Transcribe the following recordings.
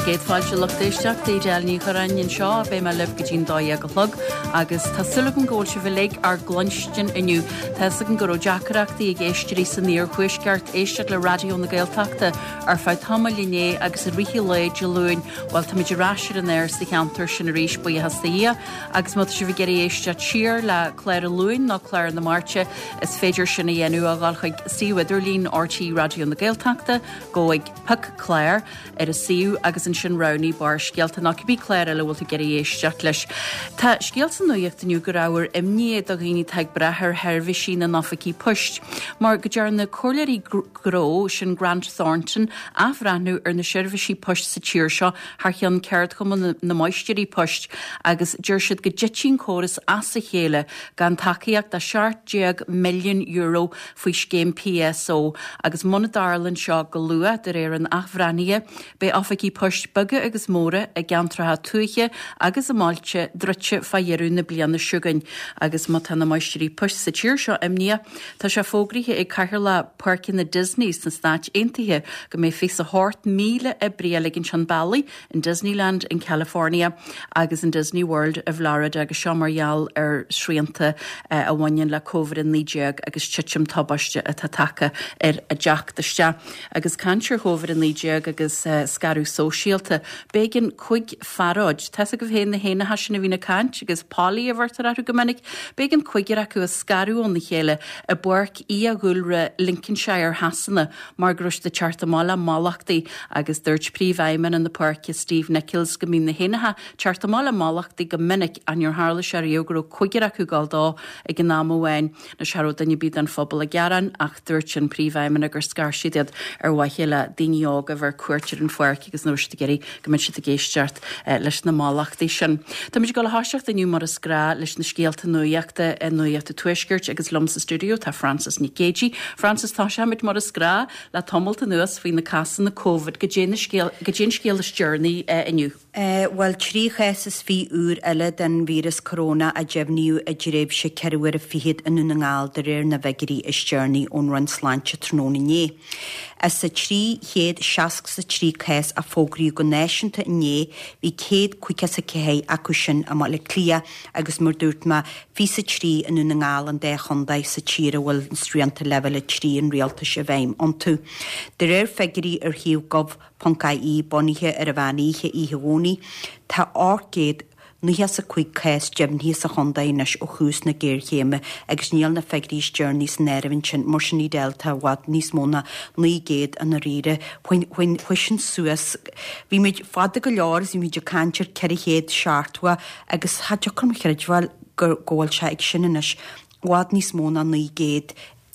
Géadfáilte luchtéisteach déidealní chorainn seo bé me libh go dtín dóí go chlog agus tá sulla an ggóil se bhléig ar glonstin inniu. Tás an goró deacharachtaí ag éisteí san níor chuisceart éisteach le radio na Gaeltachta ar feid thama linné agus a rithí le de luúin bhil tá idir ráisiir an air sa cheantar sin a ríis bu hasaí agus mu se bh geirí éiste tír le Claire Luúin nó Claire na Máirte is féidir sinna dhéanú a gáil chuig Idirlín RT radio na Gaeltachta go ag Puck Claire ar a siú agus an sin rounní bar scialta nach bí Claire le bhfuil geirí éisteach leis. Tá scialta nuíocht aniu go ráir imníad a ghaoine teag brethir herbhí sin na nafací puist. Mar go dear na choileirí gró sin Grant Thornton a bhreanú ar na seirbhísí puist sa tíir seo th cheann ceart chum na maisteirí puist agus dúir siad go ditín córas as sa chéile gan takeíocht a 7 milliún euro faoi scéim PSO agus monadarlan seo go lua de réir an achbhreanaí be áfací puist buge agus móra a gceantratha tuaiche agus a máilte drute fahéirú na blianana siúgain agus má tanna maisteí puist sa tíir seo imnia tá se fógrithe ag caiir le parcin na Disney san stáit aontaithe go mé fés a hort míle a bréala gin Sean Valley in Disneyland in California agus in Disney World a Florida agus seo margheall ar srianta a bhain le COVID in nídeag agus titim tabaiste a takecha ar a deach deiste agus cantir COVID in nídeag agus scarú sóisialta begin chuig faráid te a go bhhéin na héna hasisina bhína cant agus pálí a bhartar aú gomininic begin chuigidir acu a scarúón na chéile a buirc í a gúilre Lincolnshire hasanna mar grúis de chartamála málachtaí agus dúirt príomhhaimen an na parce Steve Nichols go mí na hénathe chartamála málachtaí go minic an ar hála seíogrú chuigidir acu gáildá ag an námhain na searó danne bíd an fphobal a gearan ach dúirt sin príomhhaimen agur scarsiad ar waithile daineog a bhar cuairtir an fuirc agus nóiste geirí go min si a géisteart leis na málachtaí sin. Tá muid go le háiseach aniu mar a scrá leis na scéalta nuíochta a nuíochta tuisgurt agus lom sa stúdio tá Francis Nicéji. Francis tá sé mit mar a scrá le tomulta nuas faoin na casan na COVID go dé scéalas journey inniu. Well, trí chesas fi úr eile den vírus corona a jefniu a jiréb se ceirhar a fihiad an na ngáil de réir na vegerí is journey ón ran sláinte tróna né. As sa trí héad seask sa trí ches a fógriú go náisianta né hí céad cuiice a cehé acu sin a má le clia agus mar dúirt ma fi sa trí an na ngáil an 10 chundaid sa tíra bhfuil sríanta level a trí an réalta se bhéim an tú. De réir fegerí ar hiú gob Poncaí bonithe ar a bhaníe í hegóní tá ágéad nuhas a cuig cés jebn hí a chundaid nes ó chús na géirchéime agus níl na fegrís journeys nervin sin mar sin í delta wad níos móna ní géad an a rire when sin suas bhí méid fada go leir í míidir cantir ceir héad seartha agus hadjo chum cheirhil gur ggóil se ag sinis wad níos móna ní géad.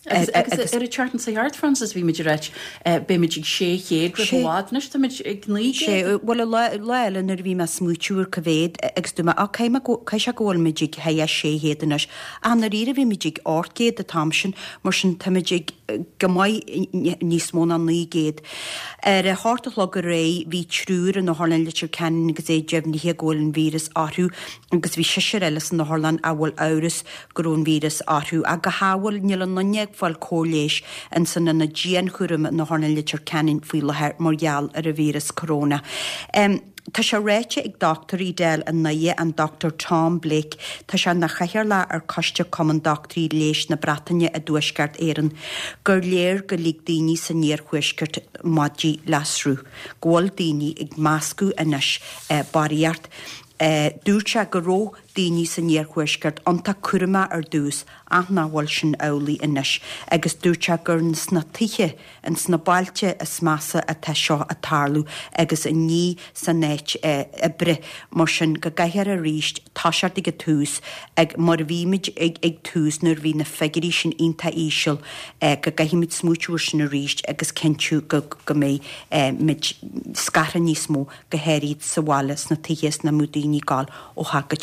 Agus ar a chartan sa heart Francis bhí meidir réit be meidir sé chéad go bhád tá meid ag ní sé bhfuil leile nar bhí me smúitiúr covéad agus duma a cai se ggóil meidir he sé héanis a na ríre bhí meidir ortgéad a tamsin mar sin tameidir gomáid níos móna ní géad. Ar a hátalog a ré hí trúr an na Harlan litir cenin agus é jefnihé ggóil an vírus áthú agus bhí siir eiles na Harlan a bhfuil áras gurún vírus áthú a go háhfuil níl an nonne fáil cóléis an san na dían churum na Harlan litir cenin faoi lethir margheall ar a vírus corona. Tá se réite ag Dr. Idel an naie an Dr. Tom Blake tá se na chair le ar coiste common doctorí léis na Bretainne a dúisceart éan gur léir go lí daoine san níor chuisceart madí lasrú. Ggóil daoine ag máscú inis baríart. Dúirte go ró daoine san níor chuisceart anta curma ar dús aithna bhil sin eolaí inis agus dúirte gur sna tuiche an sna bailte is massa a te seo a tarlú agus a ní san néit a bre mar sin go gaiithar a ríist táseart ag a túús ag mar bhíimiid ag túús nar bhí na fegerí sin ionta ísisiil go gaiimiid smúitiúir sin a ríist agus cinú go mé mid scara níos mó go héiríd sa bhálas na tuiches na múdaoine gáil ó hagate.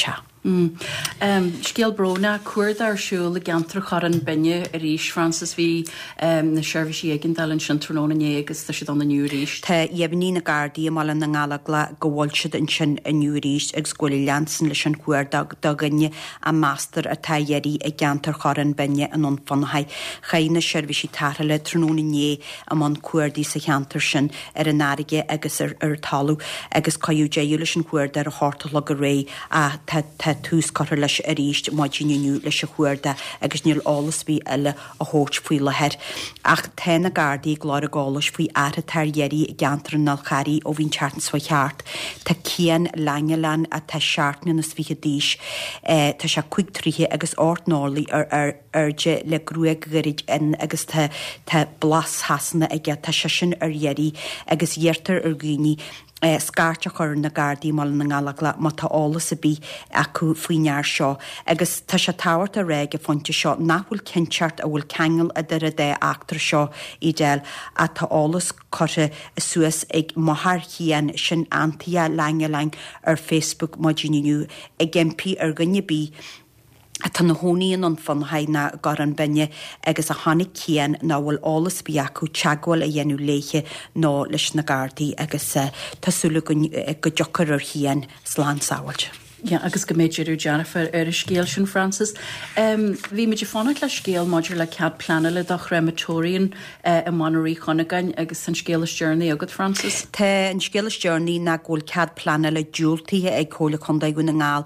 Scéal brona cuaird arsúil le gantar charan binne a ríis Francis hí na seirbhísí agin dalinn sin tróna agus tá si an na nniu ríist. Tá dhéhní na Guardaí mal na ngála go bhil siad in sin a nniu ríist ag scoil leansan leis an cuair do gnne a master a taéirí a gantar charan binne an an fanhaid chaine seirbhísí tartha le tróna né am an cuairdaí sa cheantar sin ar an áige agus ar talú agus caiú déú leis an cuair ar a háta le go ré a tús car leis a ríist maidiniu leis a chuirda agus níl álas bhí eile a hót faoi lehead. Ach tena Guardaí glár a gálas faoi airtha targéirí gantar na charí ó bhín teartan sa cheart. Tá cían langelan a tá seaartna na svícha díis tá se chuig tríthe agus ortnálaí arde le grúag gorid in agus tá blas hasanna aige tá se sin ar dhéirí agus dhéirtar ar gúní scarte chur na Guardaí mal na ngála má tá álas a bí acu faoinear seo agus tá se táhairt a réig a fonte seo nachhfuil cinseart a bhfuil cheangal a de dé achtar seo i déil a tá álas chute suas ag maithar chéan sin antia lein ar Facebook maidiniu ag gimpi ar gunne bí a tá na hóíon an fanhaid na gar an binne agus a tháinig céan ná bhfuil álas bí acu teagháil a dhéanú léiche ná leis na Guardaí agus tásúla go deochar ar chéan slán sáhailte. Ja, agus go méidir Jennifer ar a scéal sin Francis. Bhí meidir fána le scéal maidir le cead planna le do crematórion a Monterey Conagain agus san scéalas journey agad Francis. Tá an scéalas journey na ghfuil cead planna le dúiltaithe ag chola chundaigh na ngáil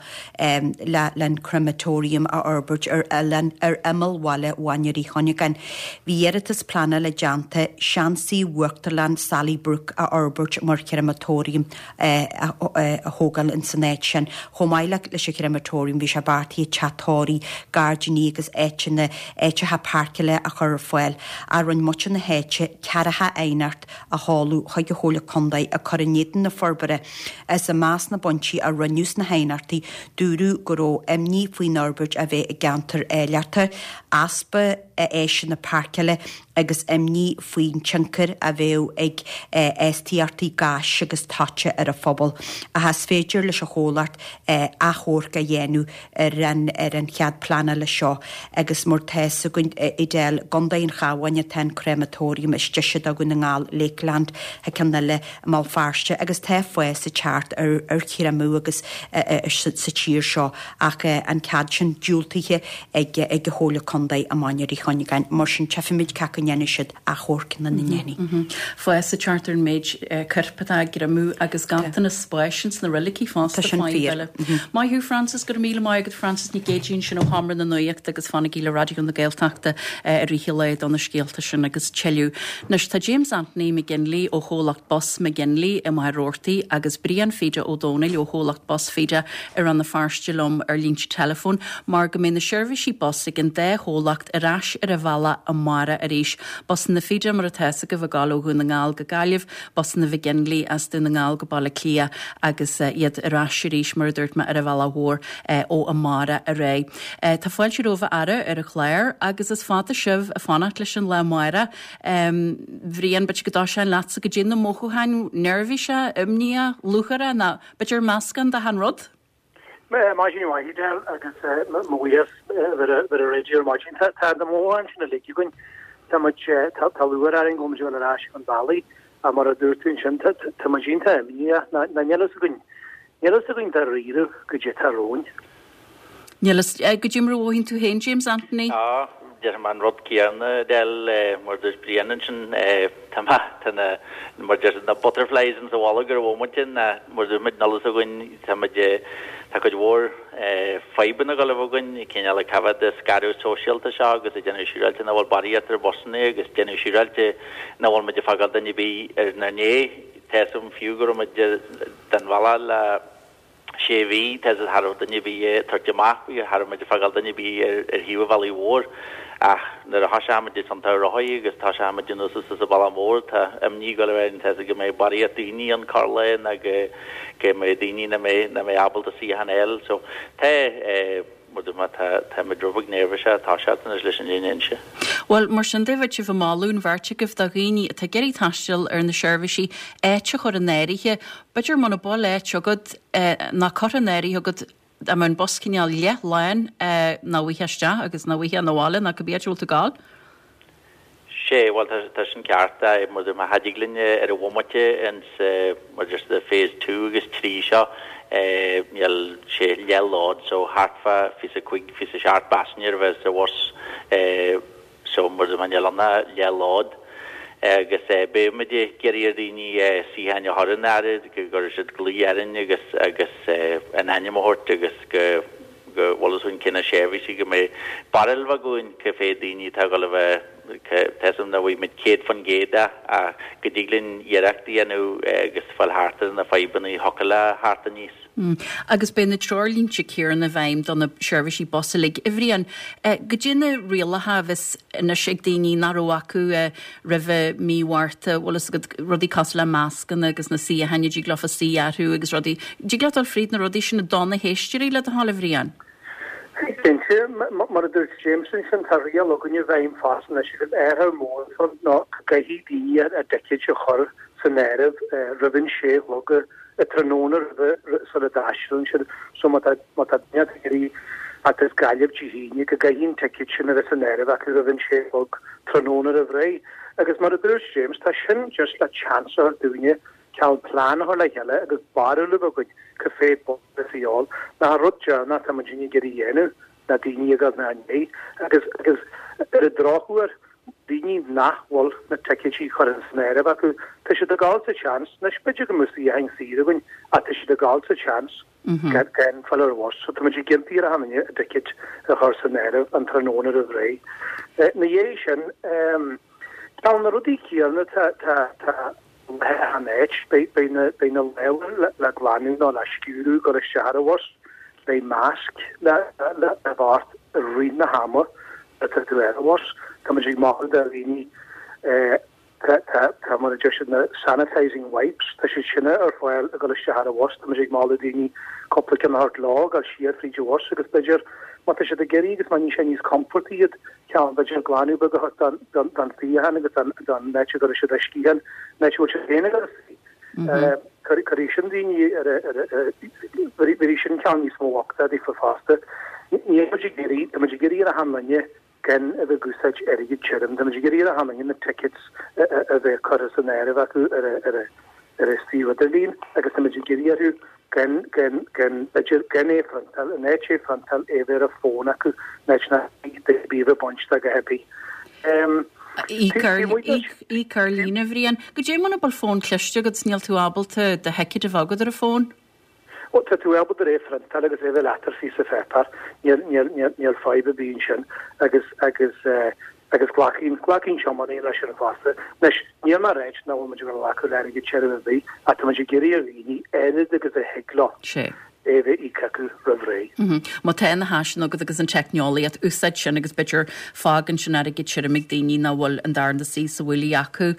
len crematorium a Urbert ar imalhile Monterey Conagain. Bhí éiritas planna le deanta seansaí Workterland Sally Brook a Urbert mar crematorium a hógal in sanéid sin. Chomáile leis a crematórium bhí se bartaí chatáí gardaní agus éitena éite ha parceile a chur foiil a run mute na héite cearatha éinart a háú chuig go hóla condaid a chonéan na forbere as a más na bontí a runnius na héinartaí dúrú goró imní faoin Norbert a bheith i gantar éilearta aspa a éisi na parceile agus imní faoin tinkar a bheith ag STRT gas agus táte ar a phobal a has féidir leis a chólart a chóirca dhéanú ar an chead planna le seo agus mór teis i déil gandaon chahaine ten crematórium is deisiad a go na ngáil Lakeland he canna le mal farste agus te foies sa teart ar chiramú agus sa tír seo ach an cead sin dúiltaithe ag go hóla condaid a Monterey Conagain mar sin tefimid cacanhéine siad a chóirca na nnéine. Foies sa chartar méid curpatá giramú agus gantain na spáisins na relicí fásta fáile. Mai hiú Francis gur míle mai agad Francis ní géidín sin ó hamra na nuíocht agus fanna gíle radioún na Gaeltachta a rihileid an na scéalta sin agus teliú. Nus tá James Anthony me ginlí ó hólacht bos me ginlí i mai roirtaí agus Brian Fide ó Dónail ó hólacht bos Fide ar an na farstelum ar línte telefón mar go mé na seirbhísí bos ag an dé hólacht arás ar a bhela a mara a ríis. Bos na Fide mar a teasa go bh galóú na ngáil go galibh bos na bh ginlí as du na ngáil go balla clia agus iad arás ríis mar dúirt me ar a bhela hór ó amara a ré. Tá fáil si rómh ara ar a chléir agus is fáta sibh a fánacht leis an le maira bhríon bet godá sé lása go dé na móchuhain nervhíse imní luchara na beidir meascan de an rud? Máisiú waidel agus móías a réidir máin tá na móhain sin na leiciúin tá talúar ar an gomú an arás an bailí a mar a dúirtún sin tamagínta imní na nelas gunn. Nielas a gyn dar riidir go dé tarróin. Nielas go Jimróhinn tú hen James Anthony? Der man rod kierne del mar dus Briannen tama tanna mar na butterflies and so allager womatin mar mit nalas a gyn tama je takod war fiben a galvogun ken ala kava de scaro social ta shag de generational na wal bariater bosne agus generational na wal mit fagal dan bi na ne tesum figure mit dan wala la Chevi tes har dan bi tarjama har mit fagal dan bi hiwa valley war na hasam de santa rohi agus tasam de nos sa balamor ta amni galwen tes ge me bariatini an carle na ge me dini na me able to see hanel so te tá me drobug nervse tá na leis an inse. Well mar sin déhid si bh máún bharte goh a rií tá geirí taistil ar na seirbhísí éite chur an néirithe, beidir man ball éit agad na choranéirí agad a mewn boscineal le lein na bhuiiste agus na bhuihe nóhála na go béúilta gáil. sé well tá sin cearta mar ma hadiglinne ar a bhmate ans mar just the phase 2 agus 3 seo neal sé lelád so hartfa fi a quick fi a sharp passenger ves there was so mar man anna lelád agus be me de geir dini si han harn go si glierin agus an animhort agus go wall hun kinna sévi si go me barrel va goin ke fé dini tá go tesum na vi mit kéet van géda a gediglin jeachti anu agus fall harten na feiban i hokala harten nís. Agus be na trolínse céar na bhaim don na seirbhísí bosalig ihríon go dtine riala havis na sé daoine naró acu rih míhharta bhlas rudí cos le máscan agus na si a haine dí glofa sí airthú agus rudí díglatal fríd na rudí sin na donna héisteí le a hála bhríon. Dense mar dúirt Jameson san taríal agunne bhaim fásan na si ar mór fan ná gaihí dí a decid se chor san éirih rubin sé loga a trónar sort of dasún so mat geí at is galib híine go gaihín tekit sin a san éirih a rubin sé og trónar a bhré agus mar a dúirt James tá sin just le chance ar dúine ceall plán ho le heile agus barú le go café boáil na rudja na tamgéine geí dhéennn na daine agad na ané agus ar a dráhuaar Dini nachhol na teketí cho snére acu te se de galse chans na spe go muí heng sigun a te se de galse chans gen fall was so gentí a hanne a dekit a cho snére an trónar a ré na é sin na rudi kielne han be na le le glanú ná le skúú go a se was bei mask le bart a ri na hammer was Tá má a riní tá mar just na sanitizing wipes tá si sinne ar fáil a go le se a was tá má a daoine coppla an hart lá a siar frí was agus beidir má se a geirí agus man ní sé níos comfortíiad cean beidir gláú be go dan fihan agus dan net go se skihan net se déine choí sin daoine sin cean níos móachta dí fa fásta ní géirí géirí a hanlanne gen a goúsaid erige trim, de geí a haing na tickets a bheith cho an air acu ar stíhaderlín, agus géirí gen é frontal an é frontal éver a fón acu nena bíh bonsta go hebi. Í Carlína bhríon, go dé man bal fón cléiste go sníal tú ábalta de heici a bhagad ar a fón? O tú ebod er éfran tal agus evel latar fi a fepar niel fibe bí sin agus glachin seman lei an faste nes ni mar reit na ma la leige tché a ma geri a víní erid agus a hegla éve í cacu raré. Má te na hasin agus an techneolaí at úsid sin agus bitir fágan sin a git siirmig daoine na bhfuil an dar na sí sa bhfuil acu.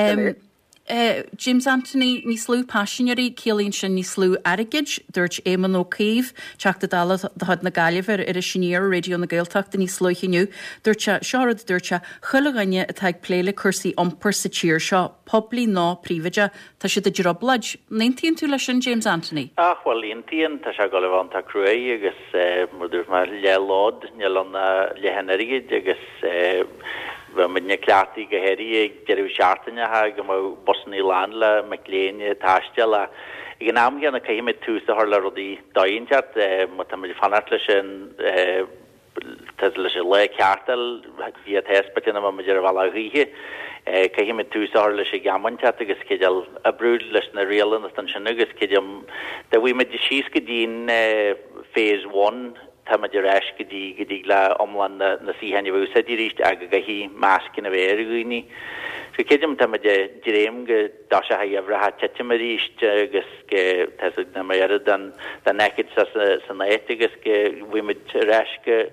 James Anthony ní slú passionary célín sin ní slú airigid dúirt éman ó cíh teach dala had na galibhar ar a sinnéar radio na Gaeltacht ní slúchiniu dúirte seárad dúirte chulaganne a teag pléile cursaí ompar sa tíir seo poblí ná príomhaide tá si de jobblaid. Naontíonn tú lei sin James Anthony? Bhil líontíon tá se go lehanta crué agus muidir mar lelád neal an lehanarigid agus minne clati gohéri deú seaartainine ha go má bosnaí lá le meléine táisteal a gan náam gan a caiimi tú a le rodí dainteart má fanart lei sin lei se le ceartal hí a thespatine ma meidir bhla rithe caiimi tú lei sé gamanteart agus céideal a brúd leis na réalan an sin agus céidim de bhí me de síos go dín phase 1 Tamidir gedi le omlan na sihanne bhúsa díríist a go hí máscin a bhéir gúní. So céidim tamide diréim go da se ha ha tetimaríist agus na méad den nekid san éit agus go bhuiimiid reisce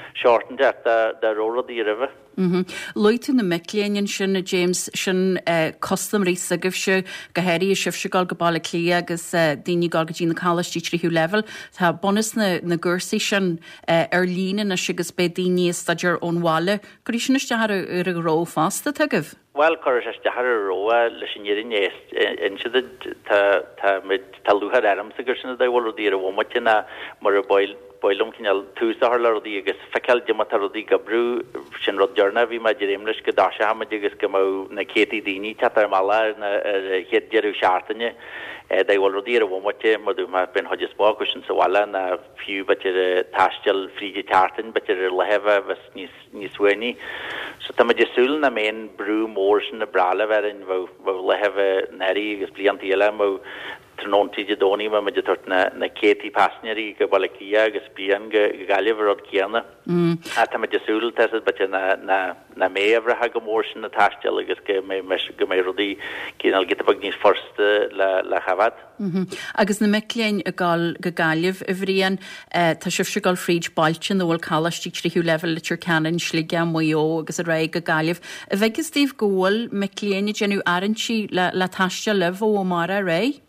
shorten the road the river. Loitú na miléonn sin na James sin custom rí sagah se gohéirí sibh se gáil go bailla clí agus daoine gáil go dtí na chalastí tríú level. Tá bonus na gursaí sin ar lína na sigus be daoine staidir ónháile, go sin iste ar a ró fásta tugah. Well, chor de har roa leis sin irin inse tá mid talúhar arm sa gursin da bhil dí a bhmaite na mar a boilum cinal túsa rodí agus fekel demat rodí gabrú sin rodjarna bhí ma réimles go dáise ha agus go na cétí daoine tetar mala na héadgearú seaartainine da bhil rodí a bhmaite modú ma ben hodisbá go sin sa wala na fiú betir tastel fríige teartain betir leheh ves níos suini. So tá súil na mén brú mór sin na brala verin bh leheh neri agus bliantíile mo tróntíide dóní ma me tart na cétí pasneí go bailí agus bían go galibh rod céanna. A tá súil te bet na méhre ha go mór sin na tastel agus go mé rodí cíál get bag níos forste le chafad. Agus na miléin a gáil go galibh a bhríon tá sibh se gáil fríd bailtin na bhfuil chalastí tríú level litir canan slige muo agus a raig go galibh. A bheitgus tíobh ggóil miléine genú arantí le taiste leh ó mar a ré?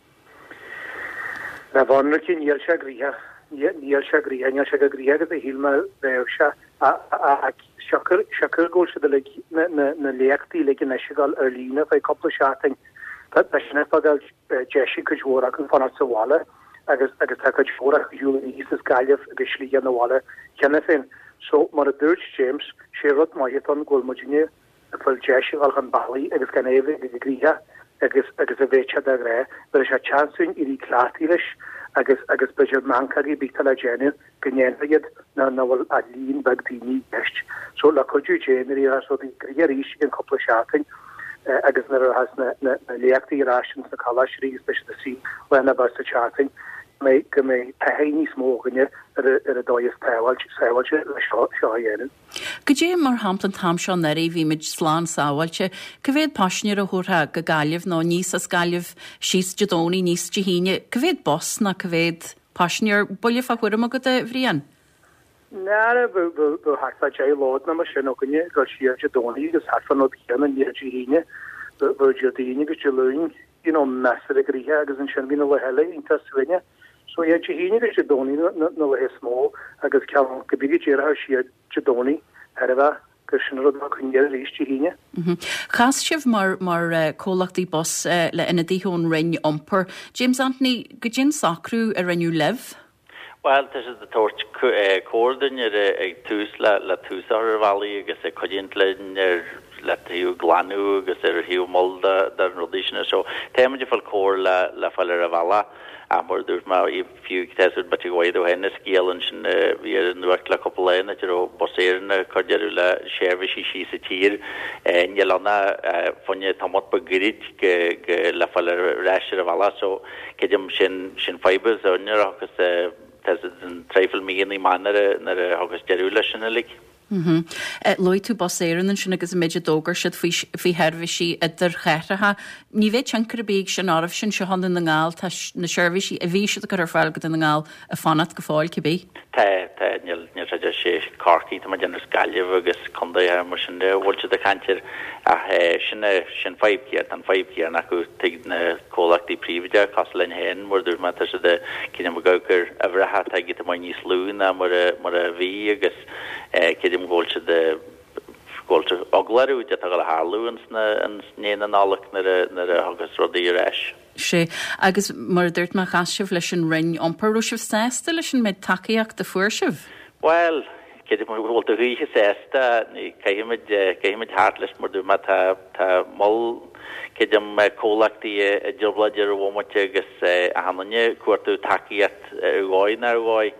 Na bhana cin níl se gríthe níl se gríthe agus a hílma bhéh se a seacur ggóil se na léachtaí le na seáil ar lína fé coppla seating Tá sinna fáil deisi go dhórach an fanart sa bhála agus tá go dhórach dúla níos is gaiileh agus slí an bhála cena féin. So mar a dúirt James sé rud maian ghfuilmuine a bfuil deisi gáil an bailí agus gan éh go gríthe agus a bhéte a ré, be se chanún irí chlátí leis agus beidir mancaí bítal a génu gnéiad na bhfuil a lín bag daoine eist. So le chuú géirí a so ríéis in coppla seating agus na has na léachtaí rásin na chaláisií be na sí lena bar sa chating mé go mé tahéní smóganne ar a dóis sáhailte le seohéan. Go dé mar hamplan tam seán na réhí mid sláán sáhailte, go bhéad pasnear a thutha go galibh nó níos a galibh síos dedóí níos de híine, go bhéad bos na go bhéad pasnear bulle fa chuir go a bhríon. Nara bu harfa jay lord na sin ognne go siar dedóí agus harfa nó chéan an níir híine bu jodíine go leún meas a gríthe agus an sin bhína le heile inta suine. So é híine go dedóí na le smó agus ce go bíige déar siad dedóí ar bheith gur sin rud chunéir ríiste híine. Chas sibh mar cólachtaí bos le ina ddíún rin omper. James Anthony go gin sacrú a rinú leh? Well, this is the torch cordon ag tús le túsar valley agus e codintlin le hiú glanú agus hiú molda dar rodíisina so téimeide fal cór le fall a vala a mar dúirt má I fiú tesud bat goido henne scéalan sin vi an nuach le copplein at boséirna codjarú le sévisí sí sa tír njelanna fonne tamot bagrid le fall reisir a vala so kedim sin fibers onner agus an treifel mé manner na agus deúle sinna lig. Loi tú boséan sin agus méidir dógur si fhí herbhisí idir chéiretha. Ní bhéh teankar béig sin ámh sin se han na ngáil na seirbhisí a bhí si go ar fáil go na ngáil a fanat go fáil cibé. Níl sé carcí tá dénner scaileh agus chunda mar sin bhil a cantir a sin feibcéar an feibcéar acu te na cólachtaí príomide cos lein hen mar dúir me se de cinenne a gogur a bhretha teigi a mai níos lúna mar a bhí agus céidir ggóilte de ggóilte oglarú de go le hálúans na snéan nálach na agus rodí éis. sé agus mar dúirt mar chaisih leis an rin omperú sibh sésta leis an méid takeíach de fuairsibh? Well, céidir bhil a ríe sésta céimiid háartlis mar dú tá moll céidim cólachtaí a joblaidir bhmate agus a hanne cuairtú takeíat gáin ar gáid.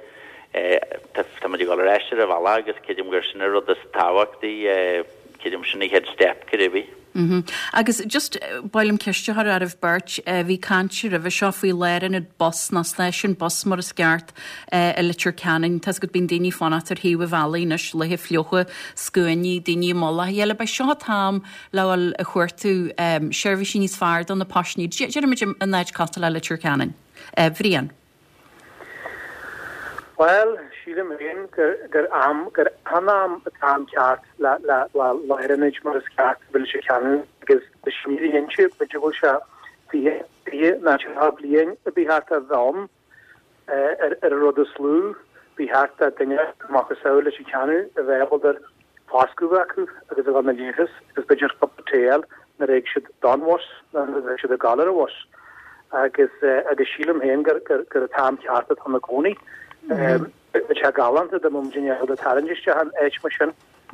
Tá go reisir a bhla agus céidim gur sinna rud is táhachttaí céidim sinna head step caribí. Agus just bailm ceiste ar arh beirt bhí cantir a bheith seo faoi léirin a bos na leis an bos mar a sceart a litir canin, tas go bín daoine fanat ar hiú a bhelaínas le fleocha scuinní daoine molla heile bei seo tám leil a chuirtú seirbhísí níos fearr an na pasní Jeimiid an neid castal le litir canin. Bhríon. Well, sílim réon gur anam atá ceart le irid mar ceart bhfuil se ceanú agus be smíí inse be go se bí na blion a bí hart a bhám ar rud a slú bí hart a dinge má saoile se ceanú a bheithbal ar fáscú acu agus a na léchas agus beidir paptéal na réig si danwas na si a galar was agus sílam héin gur a tam ceart an na gcónaí se galant a mumgin a tariste an éit mar sin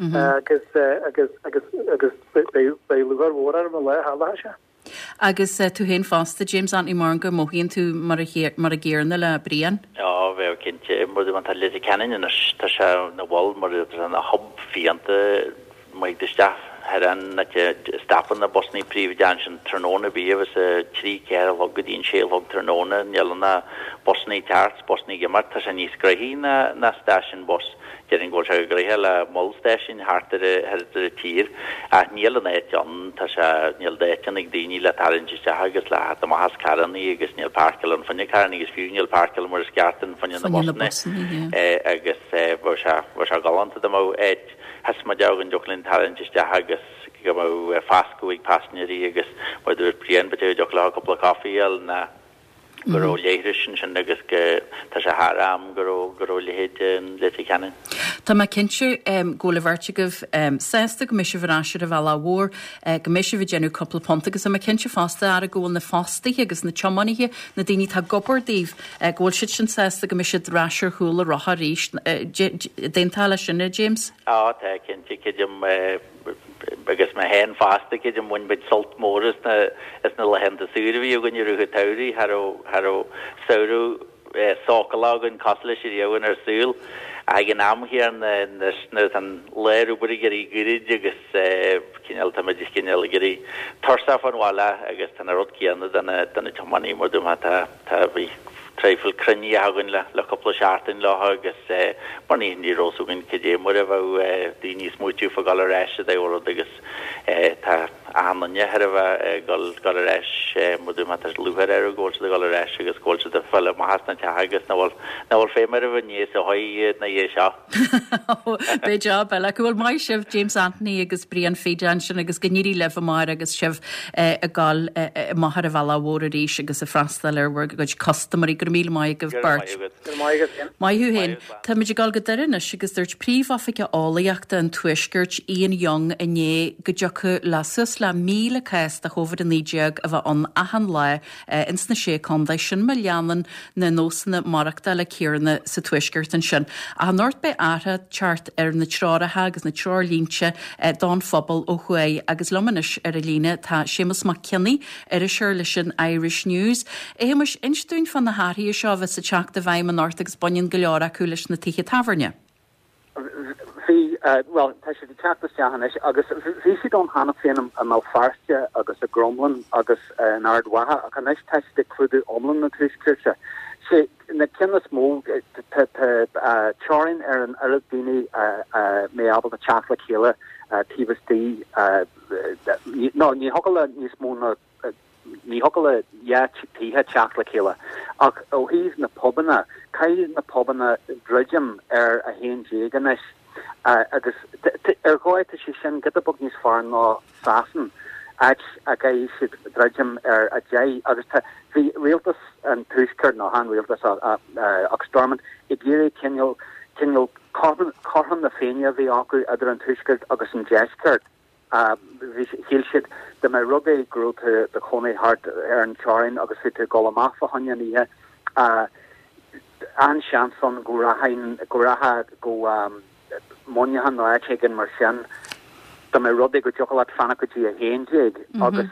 agus bei lugar hór me le há se. Agus tú hén fásta James an I mar go móhíonn tú mar a ggéarna le brian? Ja, bheith cinnte mar man tal le canan tá se na bhil mar an a hub fianta mai de staff her an stapan na Bosni príomhdean tróna bí agus a trí cear a godín séalhog tróna nealna Bosni tarts Bosni gemar tá se níos grahí na station bos jerin go se grehe le mol station hartar a tír a níl an éan tá se níl déan ag daoine le tarinti se agus le hat a has carní agus níl parkel an fanne carní agus fiú níl parkel mar scartan fanne na Bosni agus bhar se galant am éit has ma degan jolinn tarintiste agus go fascuig pasnirí agus beidir brian be do le couple coffeeal na goró léirisin sin agus tá se haram goró lehéid le canan. Tá mai cinse ggóla bhirte goh 6 go misisi bhráisiir a bhela mhór go misisi bh genú coppla ponta agus mai cinse fásta ar a ggóil na fástaí agus na chomaníthe na daoine tá gobardíh ggóil si sin 6 go misisi ráisiir thuúla rotha ríist déontáile sinna James? Tá cinnte cidim agus me hen fasta ke dem win bit salt móris na le hen suúví a gon ruúcha taurí har saoú sócalágan cosla sé jogan ar súl a gin am hir an léirúbari geí gurid agus cinál tam cinál geí torsaf an wala agus tan rod céanna danna tomaní mar dum tá bhí treifil crunní hagann le coppla seaartain lá agus mar ní rósúgann cedé mar a bh daoine smúitiú fa gal éis d agus tá anne har bh gal éis mudú mat luhar ar ggó a gal éis agus ggóil a fel hasna te agus nahil fé mar a bh níos a haid na dhé seo. Bé job le gohfuil mai sibh James Anthony agus Brian Féidan sin agus gníí leh mar agus sibh a gáil maithar a bhela mhór a ríis agus a freistal ar bhar goid customarí gur míle mai go bart. Maiú hen Tá muidir gal go deirna agus dúirt príomhafice álaíachta an tuisgurt Ian Young a né go deocha lasús le 1000 ceist a chomhar an nídeag a bheith an ahan le ins na sé condaid sin me leanan na nósanna marachta le céarna sa tuisgurt an sin. A nóirt be ára teart ar na tráirithe agus na trálínse dá phobal ó chué agus lomanis ar a líne tá sémas mac ceannaí ar a seir lei sin Irish News. Éimeis instún fan na háirí seo bheits a teach a bhaim an ortagus bonin go leor acu leis na tithe tafharne. Well, tá sé chattas tehannis agus bhí si don hána féanam a Malfarste agus a Gromlan agus an ardwatha a chanis teis de clúdú omlan na túiscirse. sé na cinnas mó chorin ar an daine mé abal na chafla chéile TVSD ní hola níos mó na ní hola títhe chafla chéile ach ó híos na pobanna caiid na pobanna drujum ar a héé ganis agus ar gáid sé sin gadabog níos far ná sasan a gaí si drujum ar a dé agus hí réaltas an túiscurt ná han réaltas ach stormant I ggéir cinneal corhan na féine bhí acu idir an túiscurt agus an jazzcurt híl siad de me rugé grúte de choné hart ar an charin agus fi golamach a hanne ihe an seanson go raha go monjahan no egin mar sin da me rudé go chocolate fanacotí a héig agus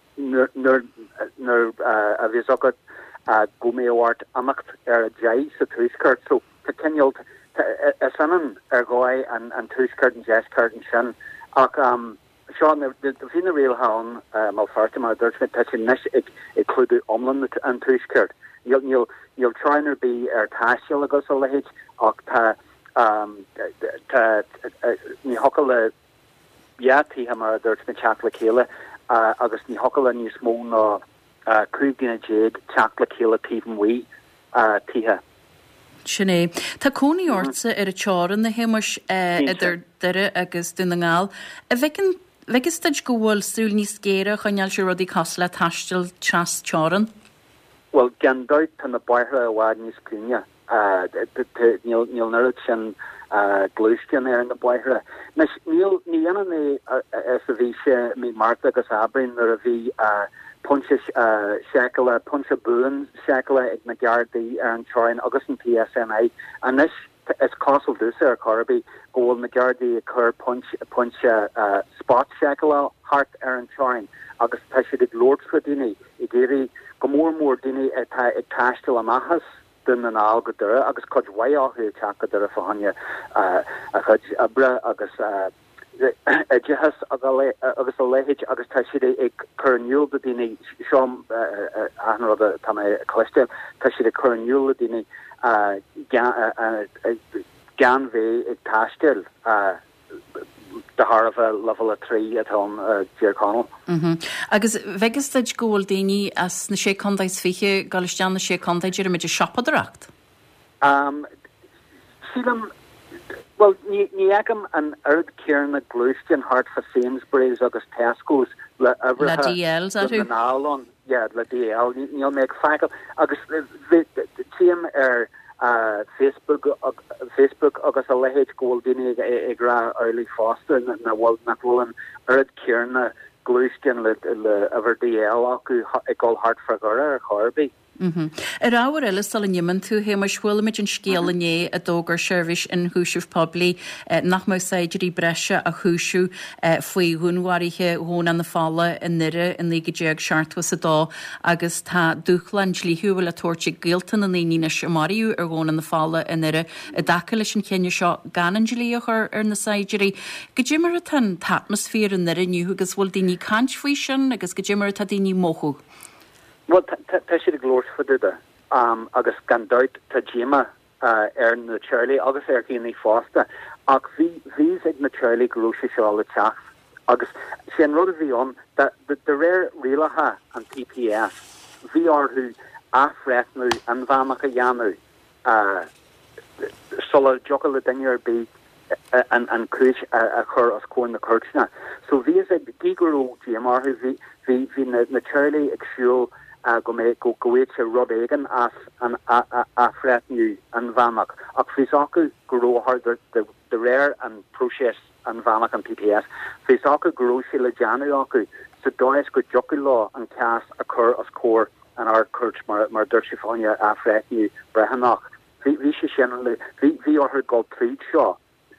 nur a vi sogat go méhart amacht ar a jai sa túiskurt so te kenjalt sanan ar goi an túiskurt an jazzkurt an sin ach Sean de fin réel haan mal farte maar dut te nes ik klude omlan an túiskurt You'll try and be taisial agus a lehéid ach ní hokkel tí ha mar dúirt na chapla chéile agus ní hokkel ní smó ná cúgin a jéad chapla chéile tíhan wí títhe. Sinné. Tá cónaí orsa ar a teáran na héimeis idir deire agus duna ngáil. A bhegus tuid go bhfuil súil níos géire chuneal se rudí casla taistil tras teáran? Well, gan dóid tan na baithre a bhád níos clíne. Níl nuid sin glúiscian ar na baithre. Níl ní ana ní a bhí sé mí Martha agus Abrin ar a bhí puncha shekel puncha buin shekel ag na Gardaí ar an Troin agus an PSNI and this is Castle Dúsa Corby gohfuil na Gardaí chur puncha spot shekel hart ar an Troin agus tá si ag Lordsfa dini I géri go mór dini ag tastal amachas dun an al go dure agus cod way áhu teach dure fáine a chud abra agus jihas agus a lehéid agus tá si ag chuniúil de dine seom anrada tá choiste tá si ag chuniúil de dine gan bvé ag tastil de Harh level a 3 at an Dearconnell. Agus vegus deid ggóil daoine as na sé condáis fiche galistean na sé condáid ar meidir sipadaracht? Sílam well, ní agam an ard cearn na glúiscian hart for Sainsbury's agus Tesco's le DL nálon, yeah, le DL níl méid feicil agus tíam ar Facebook agus a lehéid ggóil daine ag ra early Foster na bhfuil na bhfuil ard cearn na glúiscian le over DL acu ag gáil hart for gara ar Corby. Ar áhar eile sal nimman tú hé mar shuilamid an scéal ané a dógar service in húsúh poblí nach má saidirí breise a húsú faoi húnhaíthe hón an na fála in nire in lígadéag seartwas a dá agus tá dúchlan slíthúil a tuairte giltan na naíine semariú ar hón an na fála in nire a daca leis an cenne seo gan angelíoch ar na saidirí. Go dimmar a tan atmosfér in nire nniu agus bhfuil daoine cant faoi sin agus go dimmar a daoine móchu. Well, tá si a glórs fudide agus gan dóid tá Jima ar na Charlie agus ar cíní fásta ach vís ag na Charlie grúisi seo le teach agus sé an rud a bhí an de réir rialathe an TPS bhí orthú afreitnú an bhamach a dheanú sola joga le daine ar bí an cúis a chur as cóin na Kirchna. So vís ag gigurú Jima orthú hí na Charlie ag siúl go mé go goéit se rod éigen as an afretniu an bhamach ach fís acu goró hard de réir an proses an bhamach an PPS fís acu goró se le janu acu so dóis go jocu lá an cas a chur as cór an ar church mar dúirsifáine afretniu brehanach hí se sin hí or her go tríd seo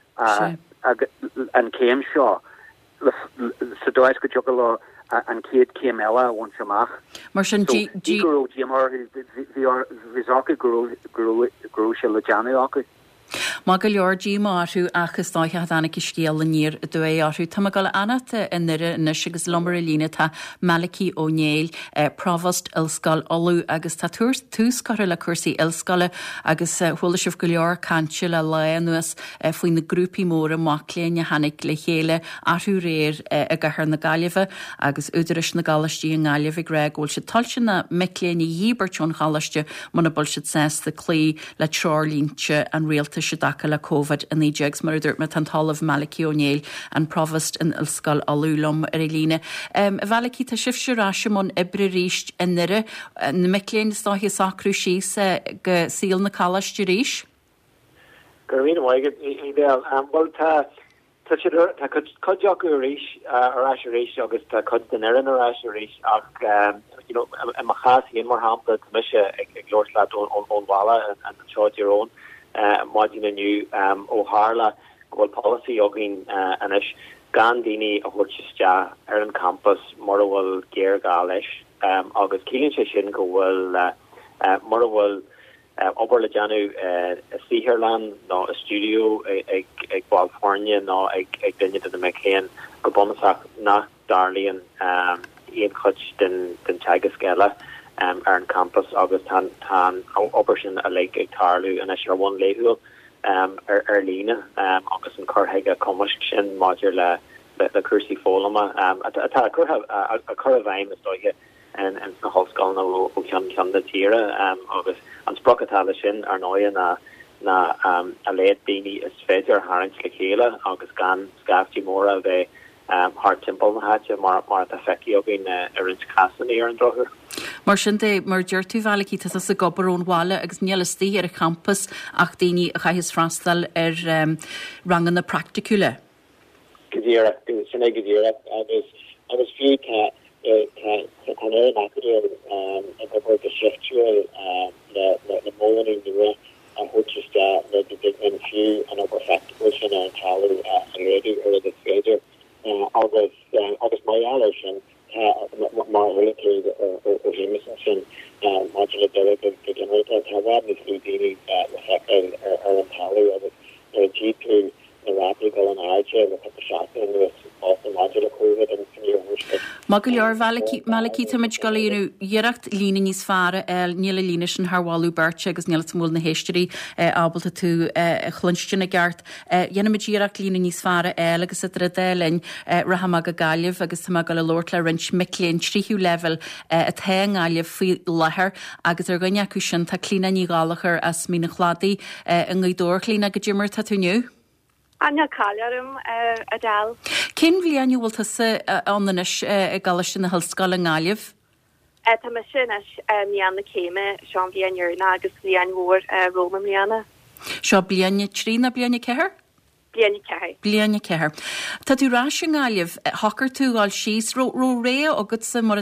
an céim seo so dóis go jocu lá an céad céimela bhain semach. Mar sin gurú Jimar bhí acu gurú se le Janu acu. Má go leor dí máthú achas dáithe anna scéal le níor a dé áthú tá gal anata in nire na sigus lomar a lína tá Malachi O'Neill Provost Ilscail olú agus tá túscar le cuasaí Ilscaile agus thula sibh go leor cante le le nuas faoin na grúpi móra mácléin a hanig le chéile athú réir a gahar na Gaillimhe agus údaris na galistí an Gaillimh ré ghil se talse na mecléinní híbertún chalaiste muna bol se sens de clí le trálínte an réalta se daca le COVID in éideags mar dúirt me an talamh Malachi O'Neill an Provost in Ilscail olúlum ar a líne. Bhelaí tá sibh seráise món ibre ríist in nire na mecléin stáithí sacrú síos go síl na calaiste ríis? Gurhín bhaigad idéal bhil tá chuideach go ríis ar as rééis agus tá chud den an ar as rééis ach a chas híon mar hapla mise ag glóirslaat ón bhla an seoirón Martin aniu ó Harla gohfuil policy agin anis gan daoine a thuirte ar an campus mar bhfuil géir gá leis agus cílíonn sé sin go bhfuil mar bhfuil obair le deanú Sihirland ná a studio ag California ná ag duine den na mechéan go bonach nach darlíonn iad chuid den teagas scéile ar an campus agus tan obair sin a le ag tarlú an is ar bhain léúil ar lína agus an chorthaige comist sin maidir le cuasaí fólama atá a chur a bhaim is dóige an na hoscail na ó cean de tíre agus an sprochatá sin ar nóid na a lead dini is féidir haint le chéile agus gan scafti móra bheith haar timpel hatje mar a feki ogin rins kasan ar an drogur. Mar sin dé mar dúirtú bhealaí tá sa gobarón bháile agus nealastí ar a campus ach daoine a chahis frastal ar rangan na practicule. Gedéire sinna gedéire agus fiú tá go de structural le móing de ra an hosta le de bigman fiú an over factible sin an talu a lady or the féidir agus mai sin mar related or sin modular de generator have this leading affected or an talu or G2 the rapid go an RJ with the shot in with also modular COVID and Magulior Malaki Timid Galinu Yeracht Lina Nis Fara Nila Linishan Harwalu Birch agus Nilsmul na history Abalta to Clunstina Gart Yenamid Yeracht Lina Nis Fara agus Delin Rahamaga Galiv agus Magala Lortla Rinch Miklin Trihu level a Tang Aliv fi Lahar agus Erganyakushan Taklina Nigalacher as Minachladi and Lidor Klina Gajimmer Tatunu. Anya Caljarum Adal. Cyn bhlian bhfuil tusa annanis galas na hillscoil an Gáilibh? Tá me sin mianna céime sean bhlian iarna agus bhlian mhór Roma mianna. Seo blianne trí na blianne ceithir? Blianne ceithir. Blianne ceithir. Tá tú rás an Gáilibh hocar tú gáil síos ró ré agad sa mar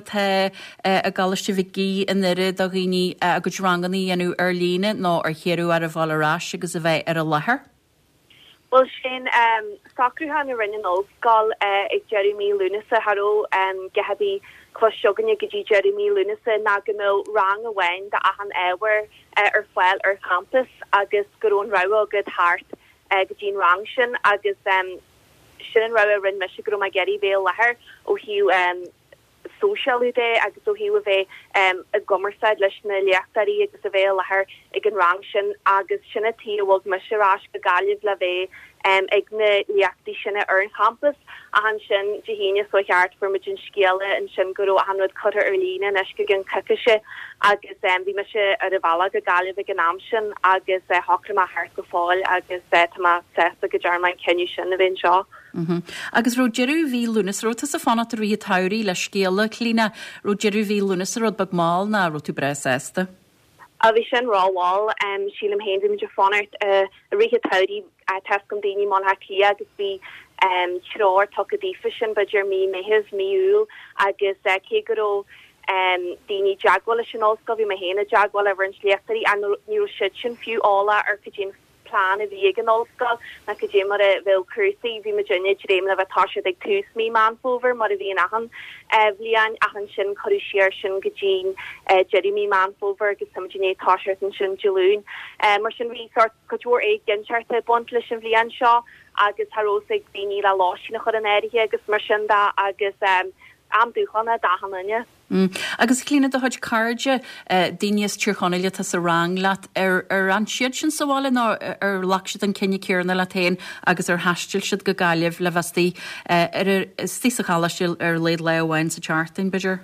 a galiste bhigí in irid a ghaoine agus ranganí anú ar lína nó ar chéirú ar a bháil arás agus a bheith ar a lethir? Well, sin sacrúhan a rinne óscal ag Jeremy Lunasa haró gehabi closiogan gidi Jeremy Lunasa na gano rang a wein da ahan ewer ar fáil ar campus agus goron rawa good heart gajin rang sin agus sin rawa rin Michigan ma geri ve lehar o hiu social day agus o hiu ve a gomerside lishna liachtari agus a ve lehar ag an rang sin agus sinna tí wog misharash galiv la ve ag na liachti sinna ar an campus a han sin jihíine so heart for majin scéile an sin gurú a hanrod cutter ar lína an eisce gin cacaise agus bhí me se ar a bhela go galibh ag an am sin agus hochra ma hart go fáil agus tá sesta go German ceniu sin a bhín seo. Agus ro jeú hí lunas ro a fanna a rí tairí le scéile clína ro jeú hí lunas rod bag má na ro tú bre sesta. A bhí sin ráháil sílam héim de fannart a richa tairí tescom daoine man halia agus bhí chráir tu a ddífa sin beidir mí méhis míúil agus cé goró daoine jaagháil sin ósco bhí me héna jaagháil a bhain sléachtarí an níú si sin fiú ála ar go plan a bhí an óscoil na go dé mar a bhfuil cuasaí bhí me Virginia réim le bheitá ag tús mí manfóver mar a bhí achan bblian achan sin choú siar sin go Jean Jeremy manfóver agus samné táir an sin Jún mar sin rísart goúir ag ginseart a bont lei sin bblian seo agus tharrósaigh daoine le láisina chud an éirithe agus mar sin agus am dúchanna dahanne. Agus clína a chuid cardide daoineas tíorchaile tá sa rang leat ar an siad sin saháile ná ar lacsiad an cinenne céarna le tain agus ar heistil siad go Gáilibh le bheití ar tí a chalaisiil ar léad lehhain sa chartain beidir.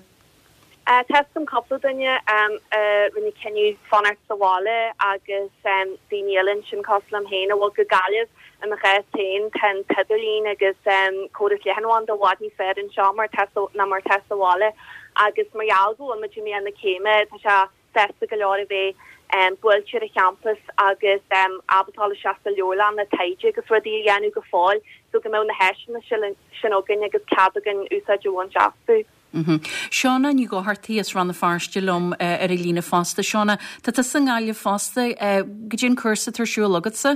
Testum couple dunne rinne ceniu fannart saháile agus daoinealinn sin coslam héna bhil go Gáilibh am tain ten pedalín agus códas lehanháin do wadní fed an seomar na mar tesáile agus maralgo am mé an na céime tá se festa go leir bheith builtir a campus agus abatála seasta leorlan na taide agus rudí dhéanú go fáil so go mé na heisina sinógan agus cabagan úsá Joan Jasú. Seánna ní go hartííos ran na farstelum ar i lína fásta Seánna tá san gáile fásta go dtíon cursa tarsú agadsa?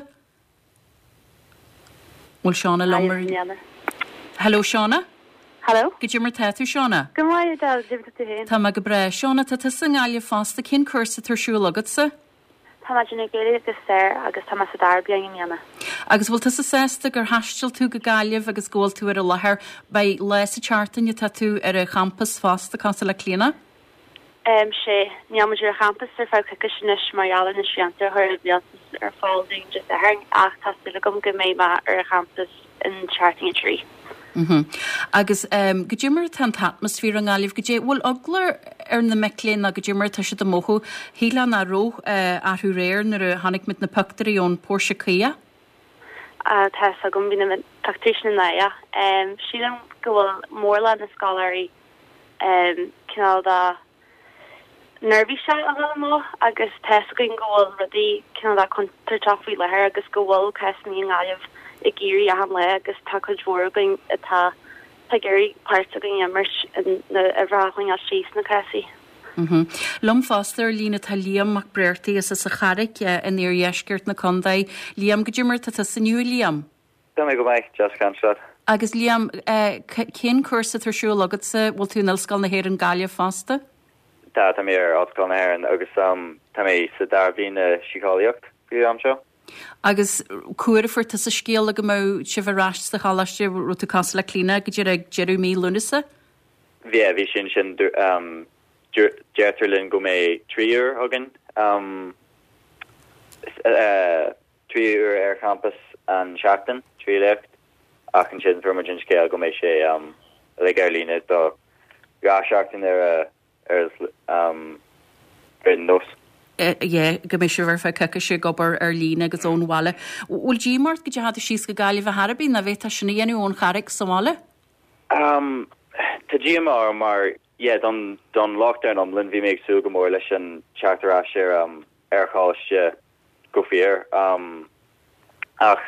Well, Shauna Lumber. Hello, Shauna. Hello. Good mar teú Seánna? Go mai hé. Tá me go bre Seánna tá san gáile fásta cin cursa tarsú agadsa? Tá na géile agus sé agus tá sa darbeang inna. Agus bhfuil sa sésta gur heistil tú go Gáilibh agus ggóil tú ar a lethir bei leis a chartain tá tú ar a campus fásta casa le clína? sé níidir a campus ar fá cuisnis marall na siantar chuir bealtas ar fáing just a hang ach tá gom go méid ar a campus in charting a trí. Agus go ddímar tan atmosfér an gáilh go dé bhfuil oglar na meléin a go ddímar tá si do móthú híle na ró athú réir nar a hánig mit na pactarí ón Porsche Kia? Tá a gom bhína tactician na sílam go bhfuil mórla na scalarí cinál dá nervhí se a má agus te goin gohfuil rudí cinál dá contartáfuí lethir agus go bhfuil ceisní an gáilh I géirí a le agus takeidhóring atá géirí páirte go immers a bhráing a síos na caií. Lom fáster lína tá Liam mac breirtaí is sa charic in ar dhéisceart na condaid Liam go ddímar tá sanniu Liam. Tá go bhaid just cansead. Agus Liam cén cuasa tarsú agad sa bhfuil tú nelscal na héir an gáile fásta? Tá mé ar áil na hairan agus tá mé sa darbhín na siáíocht go am seo. Agus cuairfurt sa scéal go mó si bhráist sa chaiste ruta cas le clína go dtí ag jeú mí lunasa? Bhí sin Jeterlin go mé 3 uur hagan 3 uur ar campus an Shaachtan 3 left ach an sin vermagin scale go mé sé le garlína do ga Shaachtan ar nos. go mé siúhar fe cecha sé gobar ar lína agus ónháile. Bhfuil ddímart go dtí síos go gáilh Harbí na bhéh sinna dhéanú ón charic Somála? Tá GMR mar don lockdown am lin bhí méid sú go mór leis an charterrá sé aircháiste go fér ach